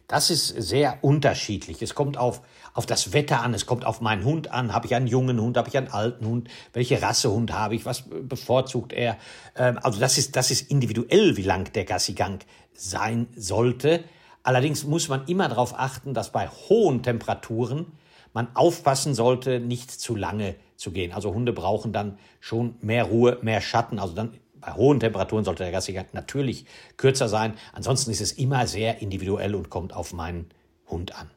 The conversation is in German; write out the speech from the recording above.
Das ist sehr unterschiedlich. Es kommt auf das Wetter an, es kommt auf meinen Hund an. Habe ich einen jungen Hund, habe ich einen alten Hund? Welche Rassehund habe ich? Was bevorzugt er? Also das ist individuell, wie lang der Gassigang sein sollte. Allerdings muss man immer darauf achten, dass bei hohen Temperaturen man aufpassen sollte, nicht zu lange zu gehen. Also Hunde brauchen dann schon mehr Ruhe, mehr Schatten. Also dann bei hohen Temperaturen sollte der Gassigang natürlich kürzer sein. Ansonsten ist es immer sehr individuell und kommt auf meinen Hund an.